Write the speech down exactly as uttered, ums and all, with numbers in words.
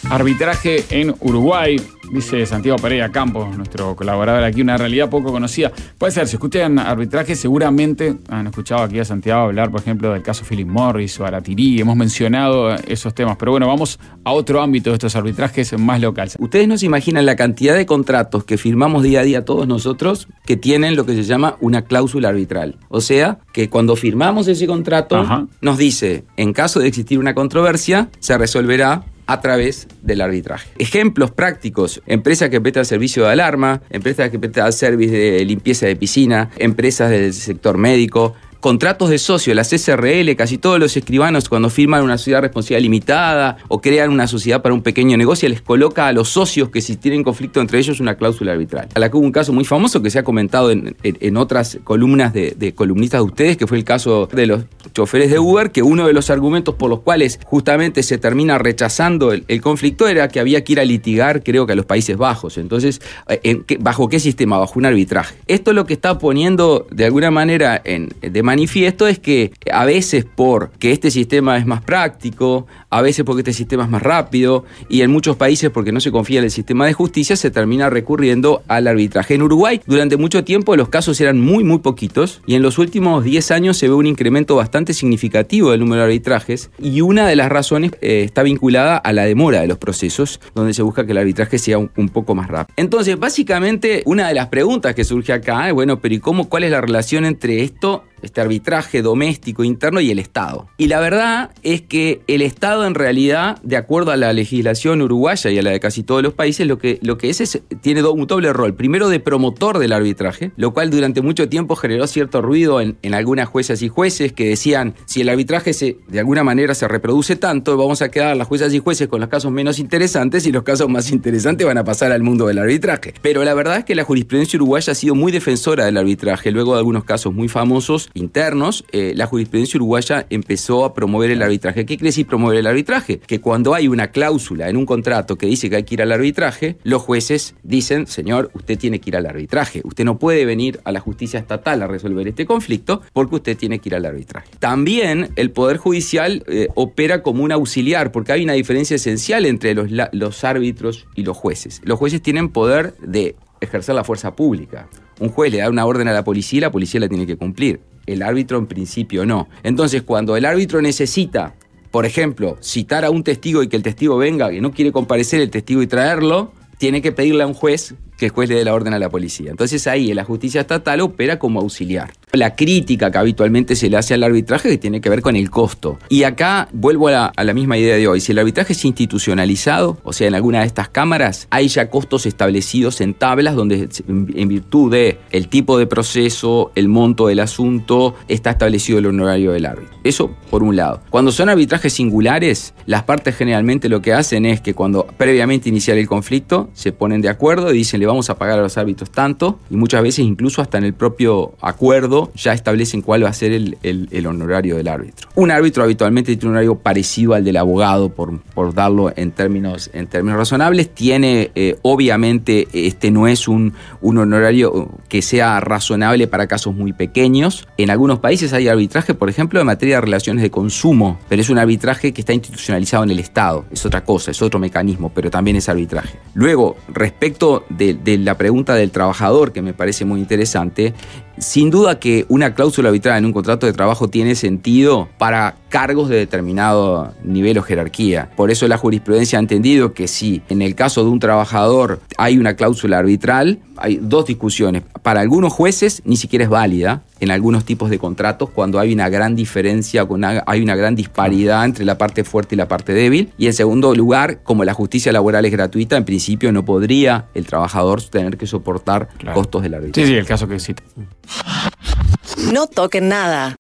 Arbitraje en Uruguay, dice Santiago Pereira Campos, nuestro colaborador aquí, una realidad poco conocida. Puede ser, si escuchan arbitraje, seguramente han escuchado aquí a Santiago hablar, por ejemplo, del caso Philip Morris o Aratiri. Hemos mencionado esos temas, pero bueno, vamos a otro ámbito de estos arbitrajes más locales. Ustedes no se imaginan la cantidad de contratos que firmamos día a día todos nosotros que tienen lo que se llama una cláusula arbitral. O sea, que cuando firmamos ese contrato, Ajá. nos dice, en caso de existir una controversia, se resolverá a través del arbitraje. Ejemplos prácticos: empresas que prestan servicio de alarma, empresas que prestan servicio de limpieza de piscina, empresas del sector médico, contratos de socio, las S R L, casi todos los escribanos cuando firman una sociedad de responsabilidad limitada o crean una sociedad para un pequeño negocio, les coloca a los socios que si tienen conflicto entre ellos una cláusula arbitral. A la que hubo un caso muy famoso que se ha comentado en, en, en otras columnas de, de columnistas de ustedes, que fue el caso de los choferes de Uber, que uno de los argumentos por los cuales justamente se termina rechazando el, el conflicto era que había que ir a litigar, creo que a los Países Bajos. Entonces, ¿en qué, ¿bajo qué sistema? Bajo un arbitraje. Esto lo que está poniendo de alguna manera en, de manifiesto es que a veces porque este sistema es más práctico, a veces porque este sistema es más rápido, y en muchos países porque no se confía en el sistema de justicia, se termina recurriendo al arbitraje. En Uruguay, durante mucho tiempo los casos eran muy, muy poquitos, y en los últimos diez años se ve un incremento bastante significativo del número de arbitrajes, y una de las razones eh, está vinculada a la demora de los procesos, donde se busca que el arbitraje sea un, un poco más rápido. Entonces, básicamente, una de las preguntas que surge acá es, bueno, pero ¿y cómo, cuál es la relación entre esto, este arbitraje doméstico interno, y el Estado? Y la verdad es que el Estado, en realidad, de acuerdo a la legislación uruguaya y a la de casi todos los países, lo que, lo que es, es tiene do, un doble rol. Primero, de promotor del arbitraje, lo cual durante mucho tiempo generó cierto ruido en, en algunas juezas y jueces que decían, si el arbitraje se, de alguna manera se reproduce tanto, vamos a quedar las juezas y jueces con los casos menos interesantes, y los casos más interesantes van a pasar al mundo del arbitraje. Pero la verdad es que la jurisprudencia uruguaya ha sido muy defensora del arbitraje. Luego de algunos casos muy famosos internos, eh, la jurisprudencia uruguaya empezó a promover el arbitraje. ¿Qué quiere decir promover el arbitraje? Que cuando hay una cláusula en un contrato que dice que hay que ir al arbitraje, los jueces dicen, señor, usted tiene que ir al arbitraje. Usted no puede venir a la justicia estatal a resolver este conflicto porque usted tiene que ir al arbitraje. También el Poder Judicial eh, opera como un auxiliar, porque hay una diferencia esencial entre los, la, los árbitros y los jueces. Los jueces tienen poder de ejercer la fuerza pública. Un juez le da una orden a la policía y la policía la tiene que cumplir. El árbitro en principio no. Entonces, cuando el árbitro necesita, por ejemplo, citar a un testigo y que el testigo venga, que no quiere comparecer el testigo y traerlo, tiene que pedirle a un juez que el juez le dé la orden a la policía. Entonces ahí la justicia estatal opera como auxiliar. La crítica que habitualmente se le hace al arbitraje que tiene que ver con el costo. Y acá vuelvo a la, a la misma idea de hoy. Si el arbitraje es institucionalizado, o sea, en alguna de estas cámaras, hay ya costos establecidos en tablas donde, en virtud de el tipo de proceso, el monto del asunto, está establecido el honorario del árbitro. Eso por un lado. Cuando son arbitrajes singulares, las partes generalmente lo que hacen es que cuando previamente iniciar el conflicto, se ponen de acuerdo y dicen, le vamos a pagar a los árbitros tanto, y muchas veces incluso hasta en el propio acuerdo ya establecen cuál va a ser el, el, el honorario del árbitro. Un árbitro habitualmente tiene un honorario parecido al del abogado, por, por darlo en términos, en términos razonables. Tiene, eh, obviamente, este no es un, un honorario que sea razonable para casos muy pequeños. En algunos países hay arbitraje, por ejemplo, en materia de relaciones de consumo, pero es un arbitraje que está institucionalizado en el Estado. Es otra cosa, es otro mecanismo, pero también es arbitraje. Luego, respecto de, de la pregunta del trabajador, que me parece muy interesante, sin duda que una cláusula arbitral en un contrato de trabajo tiene sentido para cargos de determinado nivel o jerarquía. Por eso la jurisprudencia ha entendido que si en el caso de un trabajador hay una cláusula arbitral, hay dos discusiones. Para algunos jueces ni siquiera es válida en algunos tipos de contratos cuando hay una gran diferencia, cuando hay una gran disparidad entre la parte fuerte y la parte débil. Y en segundo lugar, como la justicia laboral es gratuita, en principio no podría el trabajador tener que soportar claro. costos del arbitraje. Sí, sí, el caso que cita. No toquen nada.